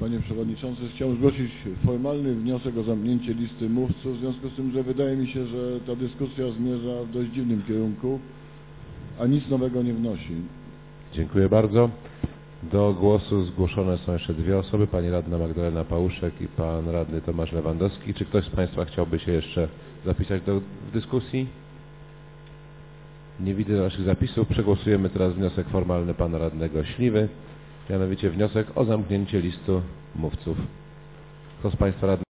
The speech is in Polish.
Panie Przewodniczący. Chciałbym zgłosić formalny wniosek o zamknięcie listy mówców, w związku z tym, że wydaje mi się, że ta dyskusja zmierza w dość dziwnym kierunku, a nic nowego nie wnosi. Dziękuję bardzo. Do głosu zgłoszone są jeszcze dwie osoby, pani radna Magdalena Pałuszek i pan radny Tomasz Lewandowski. Czy ktoś z Państwa chciałby się jeszcze zapisać do dyskusji? Nie widzę naszych zapisów. Przegłosujemy teraz wniosek formalny pana radnego Śliwy, mianowicie wniosek o zamknięcie listy mówców. Kto z Państwa radnych